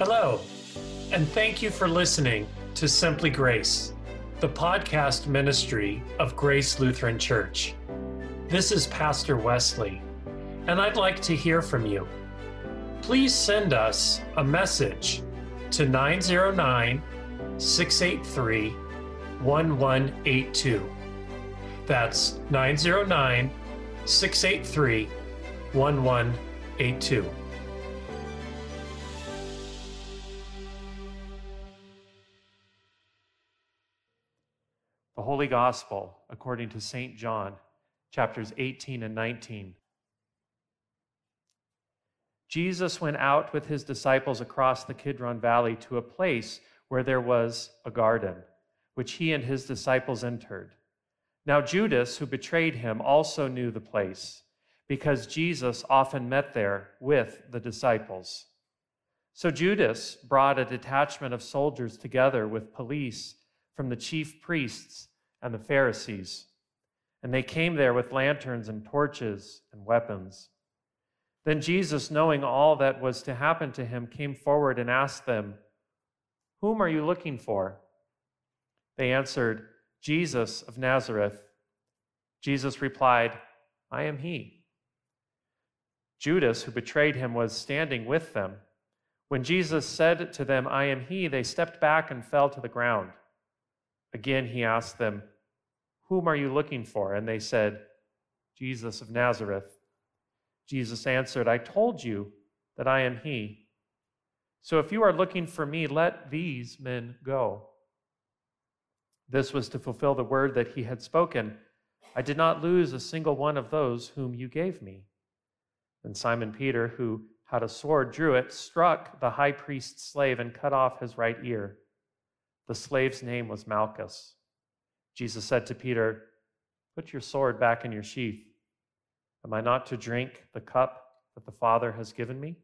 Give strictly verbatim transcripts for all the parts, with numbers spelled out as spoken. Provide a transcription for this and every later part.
Hello, and thank you for listening to Simply Grace, the podcast ministry of Grace Lutheran Church. This is Pastor Wesley, and I'd like to hear from you. Please send us a message to nine zero nine, six eight three, one one eight two. That's nine zero nine, six eight three, one one eight two. The Holy Gospel according to Saint John, chapters eighteen and nineteen. Jesus went out with his disciples across the Kidron Valley to a place where there was a garden, which he and his disciples entered. Now Judas, who betrayed him, also knew the place, because Jesus often met there with the disciples. So Judas brought a detachment of soldiers together with police from the chief priests and the Pharisees, and they came there with lanterns and torches and weapons. Then Jesus, knowing all that was to happen to him, came forward and asked them, "Whom are you looking for?" They answered, "Jesus of Nazareth." Jesus replied, "I am he." Judas, who betrayed him, was standing with them. When Jesus said to them, "I am he," they stepped back and fell to the ground. Again he asked them, "Whom are you looking for?" And they said, "Jesus of Nazareth." Jesus answered, "I told you that I am he. So if you are looking for me, let these men go." This was to fulfill the word that he had spoken, "I did not lose a single one of those whom you gave me." Then Simon Peter, who had a sword, drew it, struck the high priest's slave, and cut off his right ear. The slave's name was Malchus. Jesus said to Peter, "Put your sword back in your sheath. Am I not to drink the cup that the Father has given me?"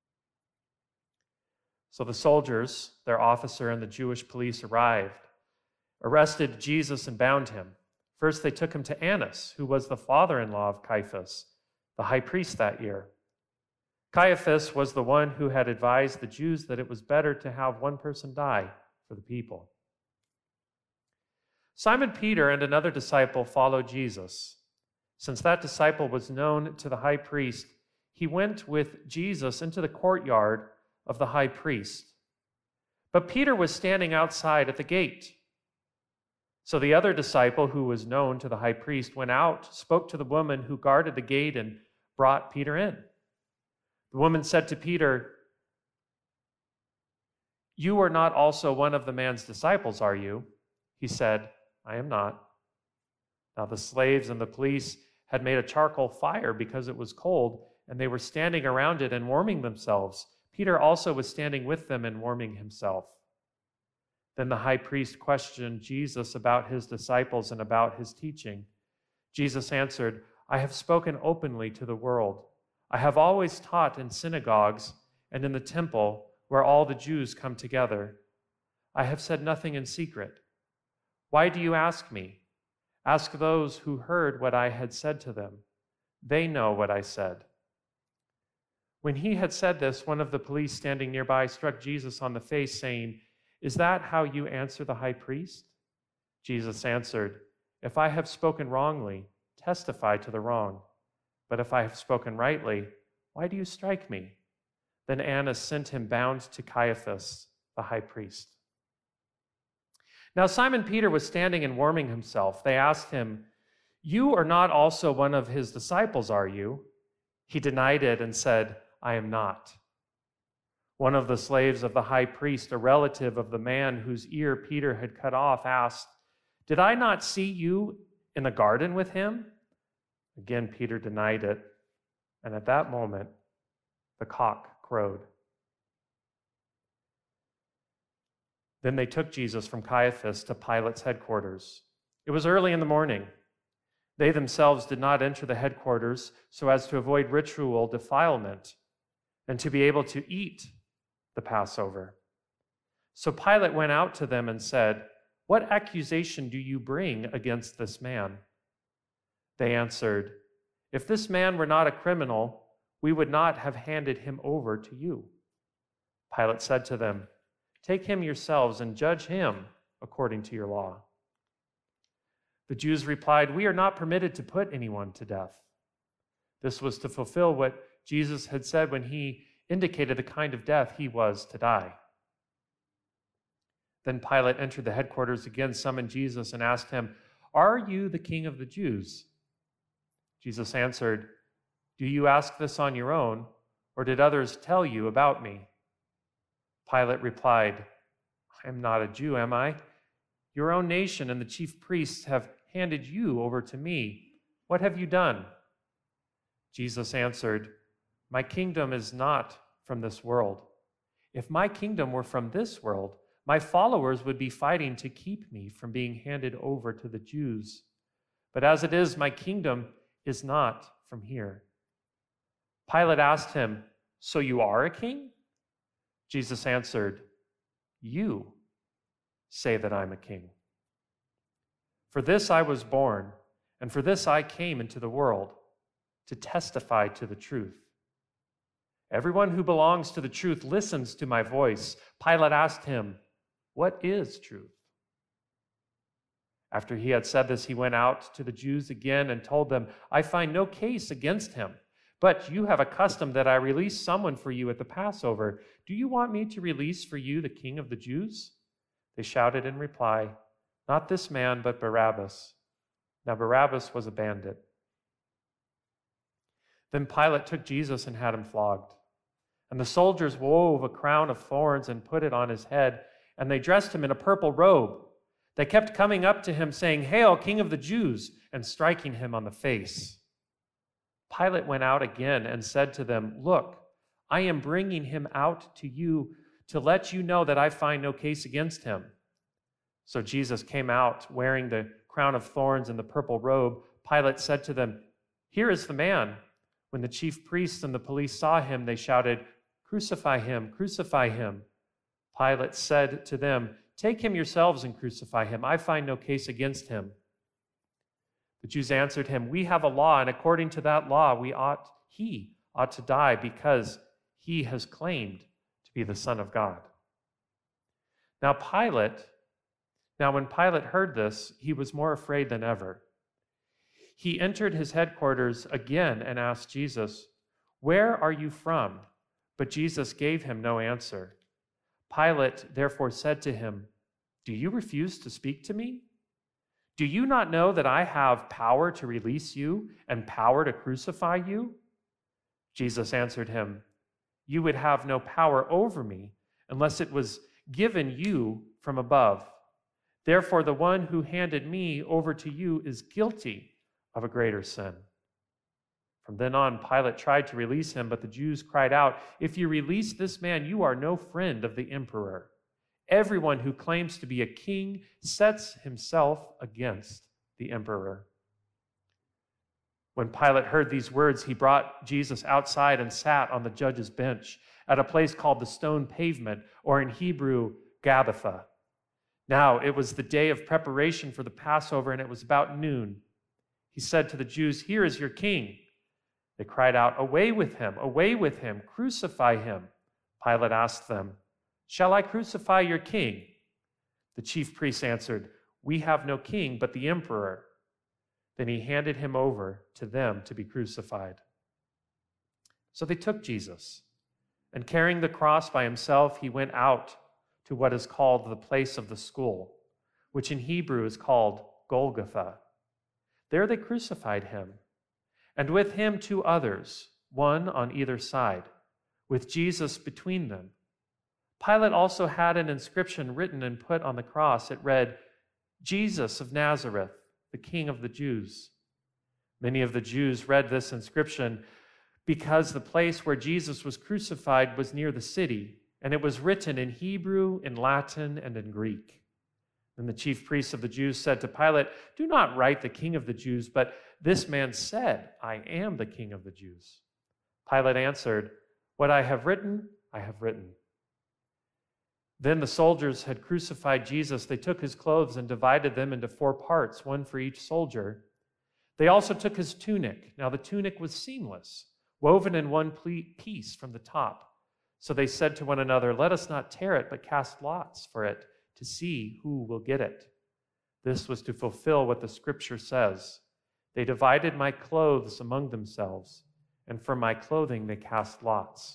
So the soldiers, their officer, and the Jewish police arrived, arrested Jesus, and bound him. First they took him to Annas, who was the father-in-law of Caiaphas, the high priest that year. Caiaphas was the one who had advised the Jews that it was better to have one person die for the people. Simon Peter and another disciple followed Jesus. Since that disciple was known to the high priest, he went with Jesus into the courtyard of the high priest. But Peter was standing outside at the gate. So the other disciple, who was known to the high priest, went out, spoke to the woman who guarded the gate, and brought Peter in. The woman said to Peter, "You are not also one of the man's disciples, are you?" He said, "I am not." Now the slaves and the police had made a charcoal fire because it was cold, and they were standing around it and warming themselves. Peter also was standing with them and warming himself. Then the high priest questioned Jesus about his disciples and about his teaching. Jesus answered, "I have spoken openly to the world. I have always taught in synagogues and in the temple where all the Jews come together. I have said nothing in secret. Why do you ask me? Ask those who heard what I had said to them. They know what I said." When he had said this, one of the police standing nearby struck Jesus on the face, saying, "Is that how you answer the high priest?" Jesus answered, "If I have spoken wrongly, testify to the wrong. But if I have spoken rightly, why do you strike me?" Then Annas sent him bound to Caiaphas, the high priest. Now Simon Peter was standing and warming himself. They asked him, "You are not also one of his disciples, are you?" He denied it and said, "I am not." One of the slaves of the high priest, a relative of the man whose ear Peter had cut off, asked, "Did I not see you in the garden with him?" Again Peter denied it, and at that moment the cock crowed. Then they took Jesus from Caiaphas to Pilate's headquarters. It was early in the morning. They themselves did not enter the headquarters so as to avoid ritual defilement and to be able to eat the Passover. So Pilate went out to them and said, "What accusation do you bring against this man?" They answered, "If this man were not a criminal, we would not have handed him over to you." Pilate said to them, "Take him yourselves and judge him according to your law." The Jews replied, "We are not permitted to put anyone to death." This was to fulfill what Jesus had said when he indicated the kind of death he was to die. Then Pilate entered the headquarters again, summoned Jesus, and asked him, "Are you the king of the Jews?" Jesus answered, "Do you ask this on your own, or did others tell you about me?" Pilate replied, "I am not a Jew, am I? Your own nation and the chief priests have handed you over to me. What have you done?" Jesus answered, "My kingdom is not from this world. If my kingdom were from this world, my followers would be fighting to keep me from being handed over to the Jews. But as it is, my kingdom is not from here." Pilate asked him, "So you are a king?" Jesus answered, "You say that I'm a king. For this I was born, and for this I came into the world, to testify to the truth. Everyone who belongs to the truth listens to my voice." Pilate asked him, "What is truth?" After he had said this, he went out to the Jews again and told them, "I find no case against him, but you have a custom that I release someone for you at the Passover. Do you want me to release for you the king of the Jews?" They shouted in reply, "Not this man, but Barabbas." Now Barabbas was a bandit. Then Pilate took Jesus and had him flogged. And the soldiers wove a crown of thorns and put it on his head, and they dressed him in a purple robe. They kept coming up to him, saying, "Hail, King of the Jews," and striking him on the face. Pilate went out again and said to them, "Look, I am bringing him out to you to let you know that I find no case against him." So Jesus came out wearing the crown of thorns and the purple robe. Pilate said to them, "Here is the man." When the chief priests and the police saw him, they shouted, "Crucify him, crucify him." Pilate said to them, "Take him yourselves and crucify him. I find no case against him." The Jews answered him, "We have a law, and according to that law, we ought he ought to die because he has claimed to be the Son of God." Now Pilate, now when Pilate heard this, he was more afraid than ever. He entered his headquarters again and asked Jesus, "Where are you from?" But Jesus gave him no answer. Pilate therefore said to him, "Do you refuse to speak to me? Do you not know that I have power to release you and power to crucify you?" Jesus answered him, "You would have no power over me unless it was given you from above. Therefore, the one who handed me over to you is guilty of a greater sin." From then on, Pilate tried to release him, but the Jews cried out, "If you release this man, you are no friend of the emperor. Everyone who claims to be a king sets himself against the emperor." When Pilate heard these words, he brought Jesus outside and sat on the judge's bench at a place called the Stone Pavement, or in Hebrew, Gabbatha. Now it was the day of preparation for the Passover, and it was about noon. He said to the Jews, "Here is your king." They cried out, "Away with him! Away with him! Crucify him!" Pilate asked them, "Shall I crucify your king?" The chief priests answered, "We have no king but the emperor." Then he handed him over to them to be crucified. So they took Jesus, and carrying the cross by himself, he went out to what is called the place of the skull, which in Hebrew is called Golgotha. There they crucified him, and with him two others, one on either side, with Jesus between them. Pilate also had an inscription written and put on the cross. It read, "Jesus of Nazareth, the King of the Jews." Many of the Jews read this inscription because the place where Jesus was crucified was near the city, and it was written in Hebrew, in Latin, and in Greek. Then the chief priests of the Jews said to Pilate, "Do not write the King of the Jews, but this man said, 'I am the King of the Jews.'" Pilate answered, "What I have written, I have written." Then the soldiers had crucified Jesus. They took his clothes and divided them into four parts, one for each soldier. They also took his tunic. Now the tunic was seamless, woven in one piece from the top, So they said to one another, "Let us not tear it, but cast lots for it to see who will get it." This was to fulfill what the scripture says. They divided my clothes among themselves, and for my clothing they cast lots.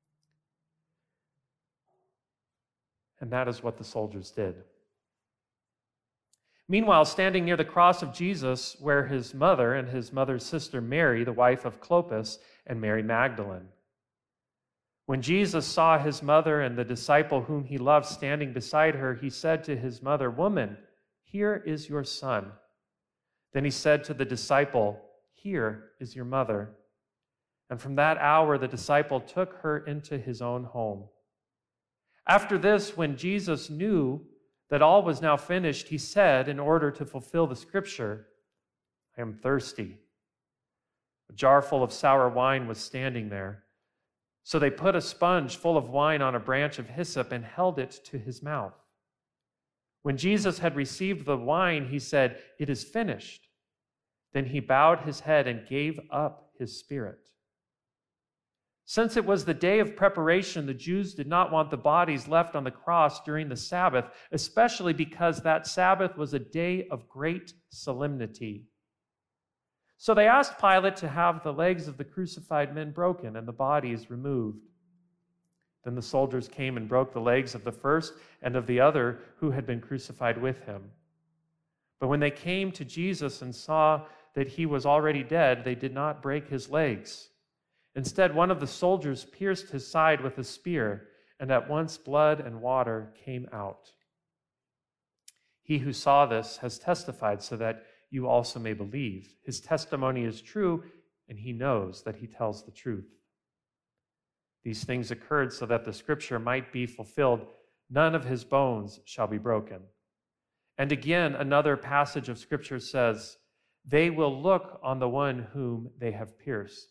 And that is what the soldiers did. Meanwhile, standing near the cross of Jesus were his mother and his mother's sister Mary, the wife of Clopas, and Mary Magdalene. When Jesus saw his mother and the disciple whom he loved standing beside her, he said to his mother, "Woman, here is your son." Then he said to the disciple, "Here is your mother." And from that hour, the disciple took her into his own home. After this, when Jesus knew that all was now finished, he said, in order to fulfill the scripture, "I am thirsty." A jar full of sour wine was standing there. So they put a sponge full of wine on a branch of hyssop and held it to his mouth. When Jesus had received the wine, he said, "It is finished." Then he bowed his head and gave up his spirit. Since it was the day of preparation, the Jews did not want the bodies left on the cross during the Sabbath, especially because that Sabbath was a day of great solemnity. So they asked Pilate to have the legs of the crucified men broken and the bodies removed. Then the soldiers came and broke the legs of the first and of the other who had been crucified with him. But when they came to Jesus and saw that he was already dead, they did not break his legs. Instead, one of the soldiers pierced his side with a spear, and at once blood and water came out. He who saw this has testified so that you also may believe. His testimony is true, and he knows that he tells the truth. These things occurred so that the scripture might be fulfilled, "None of his bones shall be broken." And again, another passage of scripture says, "They will look on the one whom they have pierced."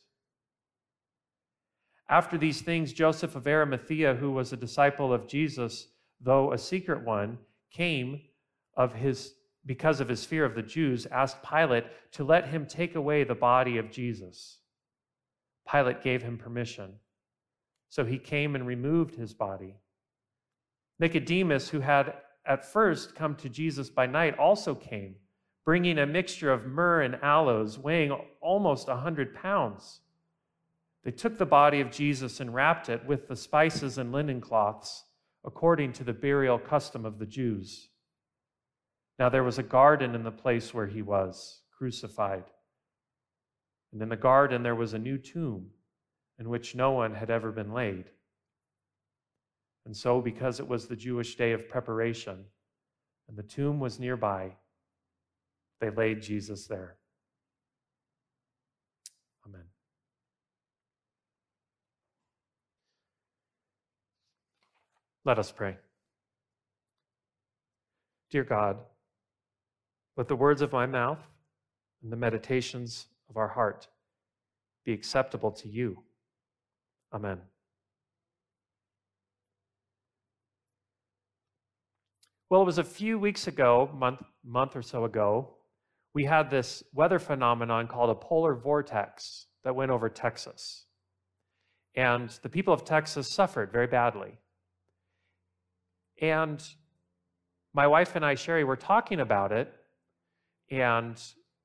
After these things, Joseph of Arimathea, who was a disciple of Jesus, though a secret one, came of his because of his fear of the Jews, asked Pilate to let him take away the body of Jesus. Pilate gave him permission. So he came and removed his body. Nicodemus, who had at first come to Jesus by night, also came, bringing a mixture of myrrh and aloes, weighing almost a hundred pounds. They took the body of Jesus and wrapped it with the spices and linen cloths, according to the burial custom of the Jews. Now there was a garden in the place where he was crucified. And in the garden there was a new tomb in which no one had ever been laid. And so, because it was the Jewish day of preparation, and the tomb was nearby, they laid Jesus there. Amen. Let us pray. Dear God, let the words of my mouth and the meditations of our heart be acceptable to you. Amen. Well, it was a few weeks ago, month, month or so ago, we had this weather phenomenon called a polar vortex that went over Texas. And the people of Texas suffered very badly. And my wife and I, Sherry, were talking about it, and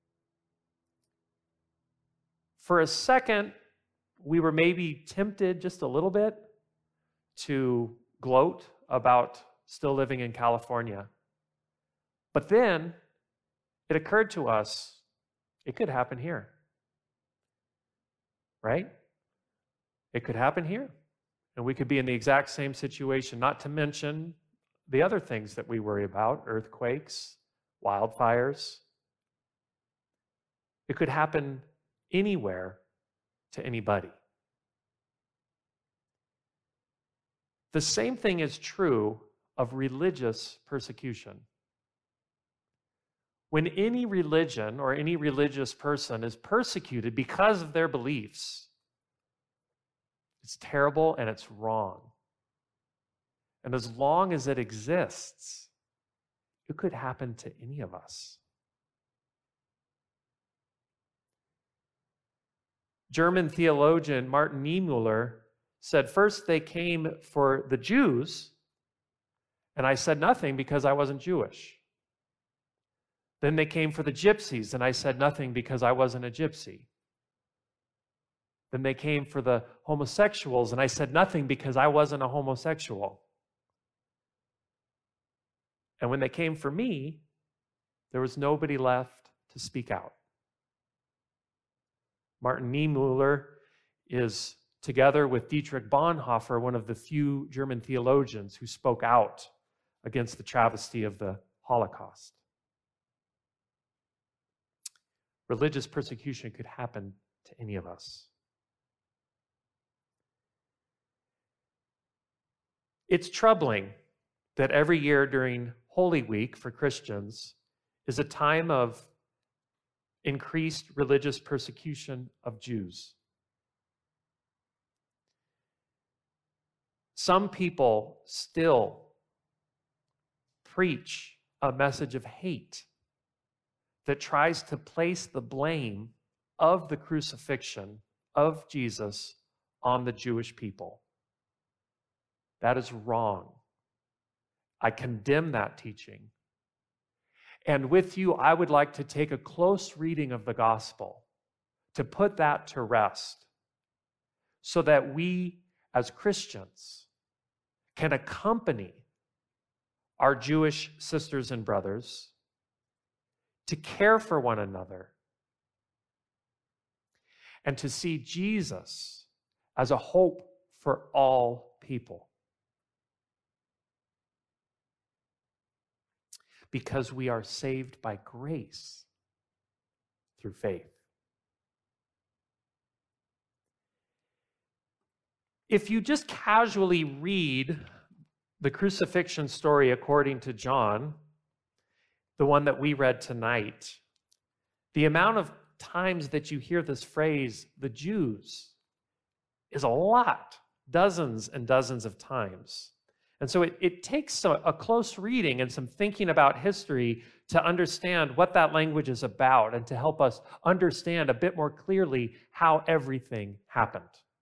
for a second, we were maybe tempted just a little bit to gloat about still living in California. But then it occurred to us, it could happen here, right? It could happen here, and we could be in the exact same situation, not to mention the other things that we worry about, earthquakes, wildfires. It could happen anywhere to anybody. The same thing is true of religious persecution. When any religion or any religious person is persecuted because of their beliefs, it's terrible and it's wrong. And as long as it exists, it could happen to any of us. German theologian Martin Niemöller said, first they came for the Jews, and I said nothing because I wasn't Jewish. Then they came for the gypsies, and I said nothing because I wasn't a gypsy. Then they came for the homosexuals, and I said nothing because I wasn't a homosexual. And when they came for me, there was nobody left to speak out. Martin Niemöller is, together with Dietrich Bonhoeffer, one of the few German theologians who spoke out against the travesty of the Holocaust. Religious persecution could happen to any of us. It's troubling that every year during Holy Week for Christians is a time of increased religious persecution of Jews. Some people still preach a message of hate that tries to place the blame of the crucifixion of Jesus on the Jewish people. That is wrong. I condemn that teaching. And with you, I would like to take a close reading of the gospel to put that to rest so that we as Christians can accompany our Jewish sisters and brothers to care for one another and to see Jesus as a hope for all people. Because we are saved by grace through faith. If you just casually read the crucifixion story according to John, the one that we read tonight, the amount of times that you hear this phrase, the Jews, is a lot, dozens and dozens of times. And so it, it takes a, a close reading and some thinking about history to understand what that language is about and to help us understand a bit more clearly how everything happened.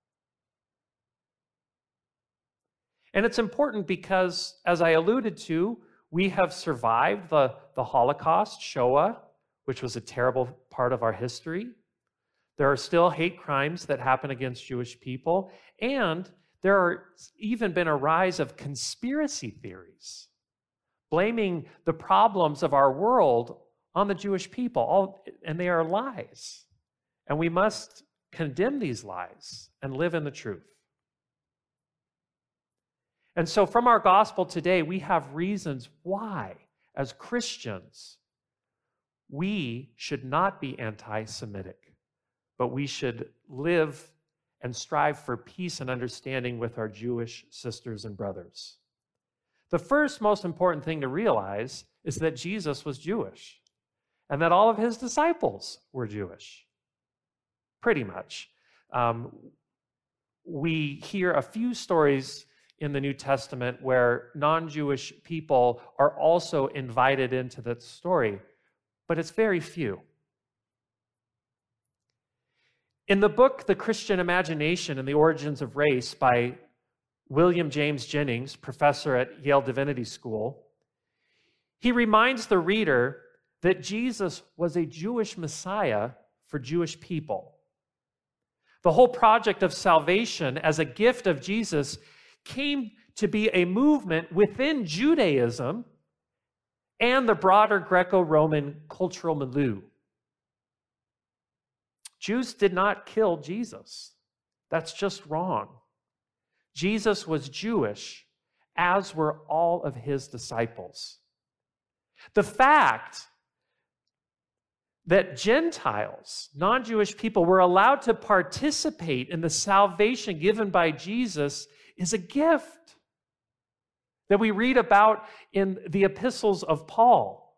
And it's important because, as I alluded to, we have survived the, the Holocaust, Shoah, which was a terrible part of our history. There are still hate crimes that happen against Jewish people, and there has even been a rise of conspiracy theories, blaming the problems of our world on the Jewish people, all, and they are lies. And we must condemn these lies and live in the truth. And so from our gospel today, we have reasons why, as Christians, we should not be anti-Semitic, but we should live and strive for peace and understanding with our Jewish sisters and brothers. The first most important thing to realize is that Jesus was Jewish and that all of his disciples were Jewish, pretty much. Um, we hear a few stories in the New Testament where non-Jewish people are also invited into that story, but it's very few. In the book, The Christian Imagination and the Origins of Race by William James Jennings, professor at Yale Divinity School, he reminds the reader that Jesus was a Jewish Messiah for Jewish people. The whole project of salvation as a gift of Jesus came to be a movement within Judaism and the broader Greco-Roman cultural milieu. Jews did not kill Jesus. That's just wrong. Jesus was Jewish, as were all of his disciples. The fact that Gentiles, non-Jewish people, were allowed to participate in the salvation given by Jesus is a gift that we read about in the epistles of Paul.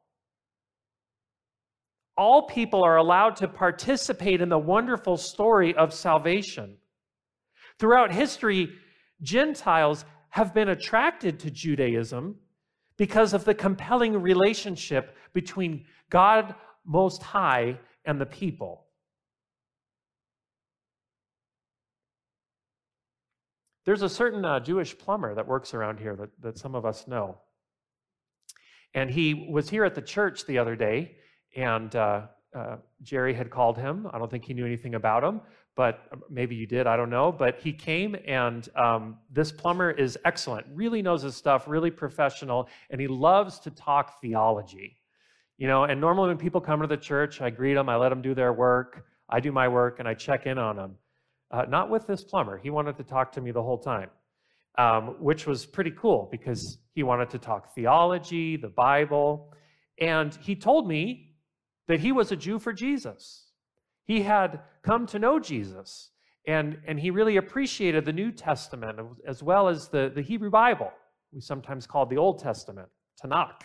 All people are allowed to participate in the wonderful story of salvation. Throughout history, Gentiles have been attracted to Judaism because of the compelling relationship between God Most High and the people. There's a certain uh, Jewish plumber that works around here that, that some of us know. And he was here at the church the other day, and uh, uh, Jerry had called him. I don't think he knew anything about him, but maybe you did, I don't know. But he came, and um, this plumber is excellent, really knows his stuff, really professional, and he loves to talk theology. You know, and normally when people come to the church, I greet them, I let them do their work, I do my work, and I check in on them. Uh, not with this plumber. He wanted to talk to me the whole time, um, which was pretty cool because he wanted to talk theology, the Bible, and he told me that he was a Jew for Jesus. He had come to know Jesus, and, and he really appreciated the New Testament as well as the, the Hebrew Bible, we sometimes call the Old Testament, Tanakh.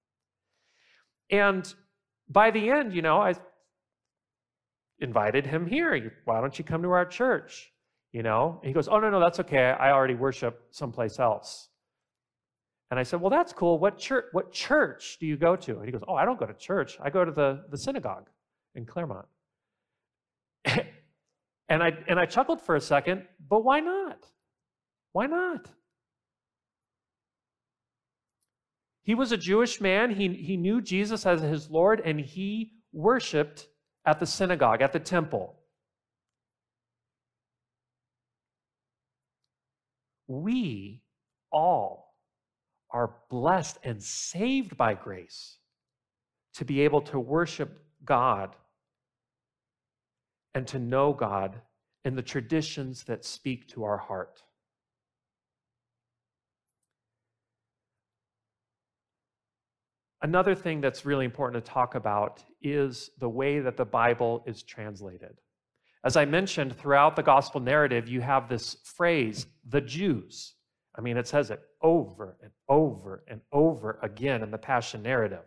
And by the end, you know, I invited him here. Why don't you come to our church? You know, and he goes, oh, no, no, that's okay. I already worship someplace else. And I said, well, that's cool. What church, what church do you go to? And he goes, oh, I don't go to church. I go to the, the synagogue in Claremont. and I and I chuckled for a second, but why not? Why not? He was a Jewish man. He, he knew Jesus as his Lord, and he worshiped at the synagogue, at the temple. We all are blessed and saved by grace to be able to worship God and to know God in the traditions that speak to our heart. Another thing that's really important to talk about is the way that the Bible is translated. As I mentioned, throughout the gospel narrative, you have this phrase, the Jews. I mean, it says it over and over and over again in the Passion narrative.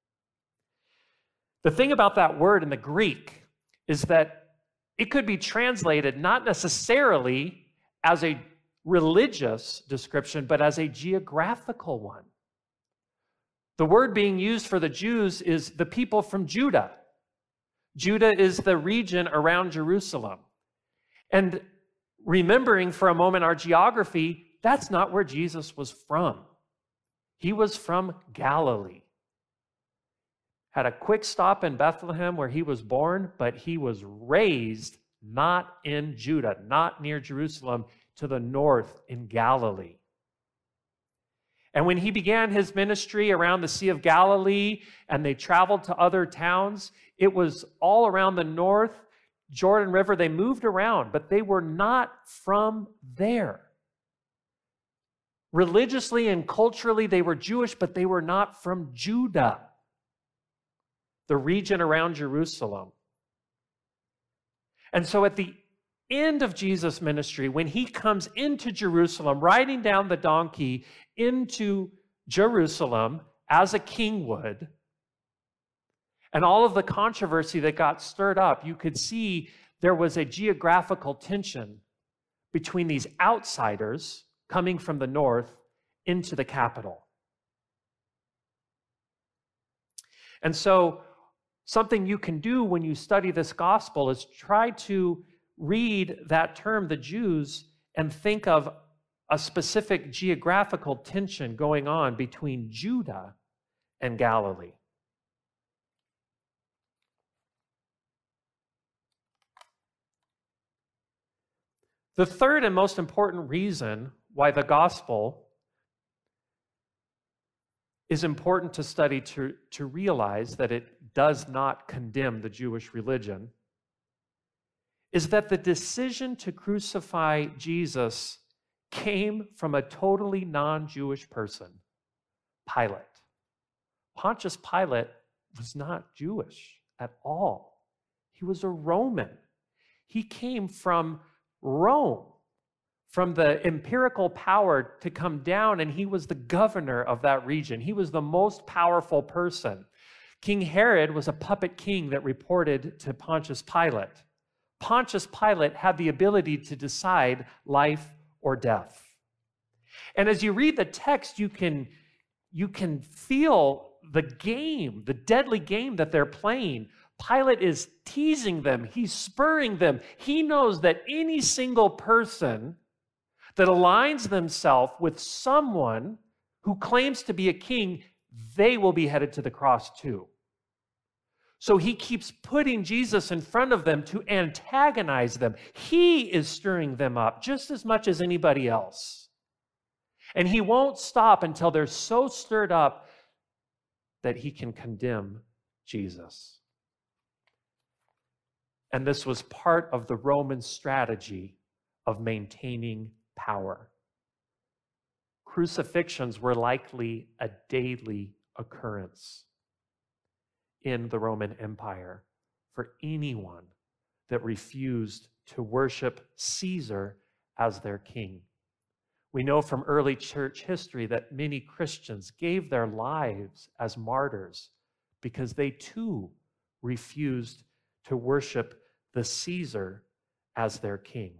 The thing about that word in the Greek is that it could be translated not necessarily as a religious description, but as a geographical one. The word being used for the Jews is the people from Judah. Judah is the region around Jerusalem. And remembering for a moment our geography, that's not where Jesus was from. He was from Galilee. Had a quick stop in Bethlehem where he was born, but he was raised not in Judah, not near Jerusalem, to the north in Galilee. And when he began his ministry around the Sea of Galilee and they traveled to other towns, it was all around the north, Jordan River. They moved around, but they were not from there. Religiously and culturally, they were Jewish, but they were not from Judah, the region around Jerusalem. And so at the end of Jesus' ministry, when he comes into Jerusalem, riding down the donkey into Jerusalem as a king would, and all of the controversy that got stirred up, you could see there was a geographical tension between these outsiders coming from the north into the capital. And so something you can do when you study this gospel is try to read that term, the Jews, and think of a specific geographical tension going on between Judah and Galilee. The third and most important reason why the gospel is important to study to, to realize that it does not condemn the Jewish religion is that the decision to crucify Jesus came from a totally non-Jewish person, Pilate. Pontius Pilate was not Jewish at all. He was a Roman. He came from Rome, from the imperial power to come down, and he was the governor of that region. He was the most powerful person. King Herod was a puppet king that reported to Pontius Pilate. Pontius Pilate had the ability to decide life or death. And as you read the text, you can, you can feel the game, the deadly game that they're playing. Pilate is teasing them. He's spurring them. He knows that any single person that aligns themselves with someone who claims to be a king, they will be headed to the cross too. So he keeps putting Jesus in front of them to antagonize them. He is stirring them up just as much as anybody else. And he won't stop until they're so stirred up that he can condemn Jesus. And this was part of the Roman strategy of maintaining power. Crucifixions were likely a daily occurrence in the Roman Empire for anyone that refused to worship Caesar as their king. We know from early church history that many Christians gave their lives as martyrs because they too refused to worship the Caesar as their king.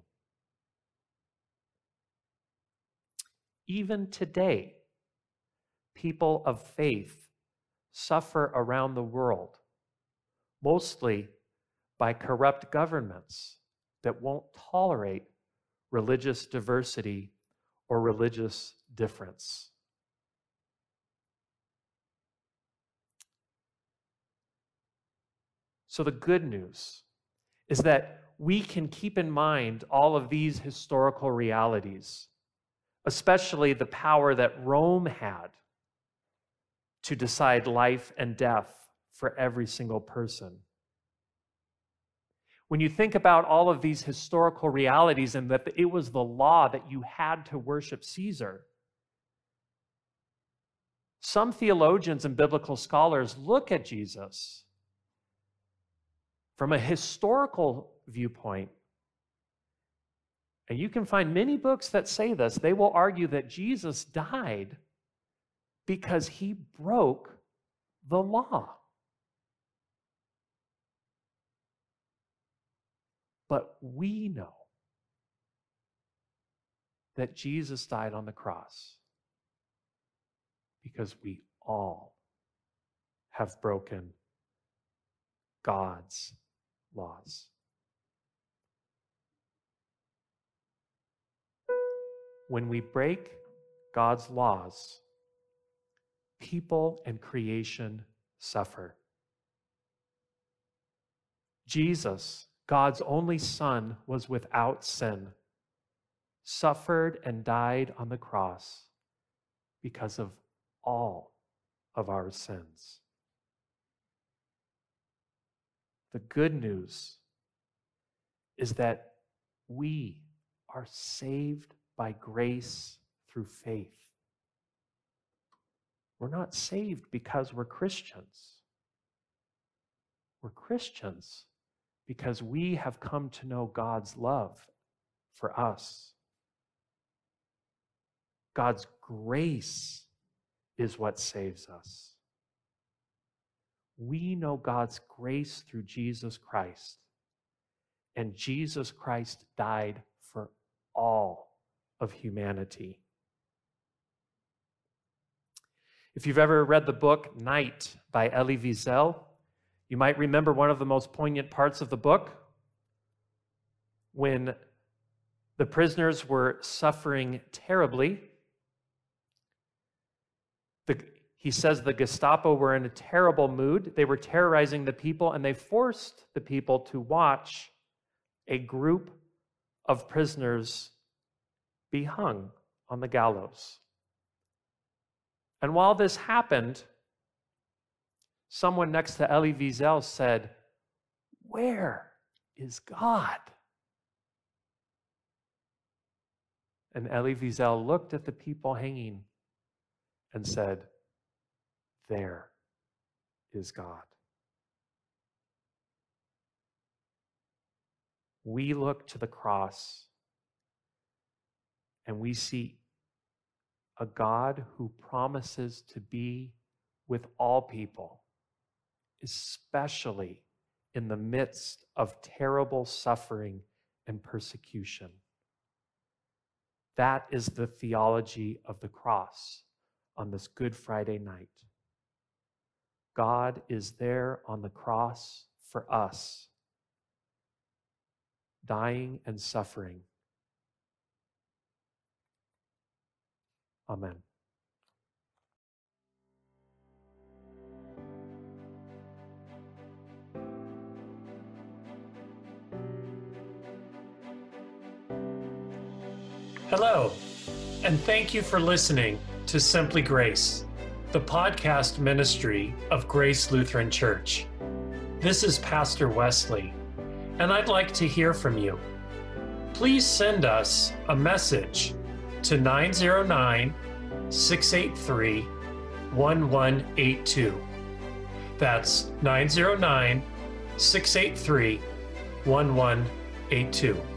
Even today, people of faith suffer around the world, mostly by corrupt governments that won't tolerate religious diversity or religious difference. So the good news is that we can keep in mind all of these historical realities, especially the power that Rome had to decide life and death for every single person. When you think about all of these historical realities and that it was the law that you had to worship Caesar, some theologians and biblical scholars look at Jesus from a historical viewpoint. And you can find many books that say this. They will argue that Jesus died because he broke the law. But we know that Jesus died on the cross because we all have broken God's laws. When we break God's laws, people and creation suffer. Jesus, God's only Son, was without sin, suffered and died on the cross because of all of our sins. The good news is that we are saved by grace through faith. We're not saved because we're Christians. We're Christians because we have come to know God's love for us. God's grace is what saves us. We know God's grace through Jesus Christ, and Jesus Christ died for all of humanity. If you've ever read the book Night by Elie Wiesel, you might remember one of the most poignant parts of the book when the prisoners were suffering terribly. The, he says the Gestapo were in a terrible mood. They were terrorizing the people, and they forced the people to watch a group of prisoners be hung on the gallows. And while this happened, someone next to Elie Wiesel said, "Where is God?" And Elie Wiesel looked at the people hanging and said, "There is God." We look to the cross and we see a God who promises to be with all people, especially in the midst of terrible suffering and persecution. That is the theology of the cross on this Good Friday night. God is there on the cross for us, dying and suffering, Amen. Hello, and thank you for listening to Simply Grace, the podcast ministry of Grace Lutheran Church. This is Pastor Wesley, and I'd like to hear from you. Please send us a message to nine zero nine, six eight three, one one eight two. That's nine zero nine, six eight three, one one eight two.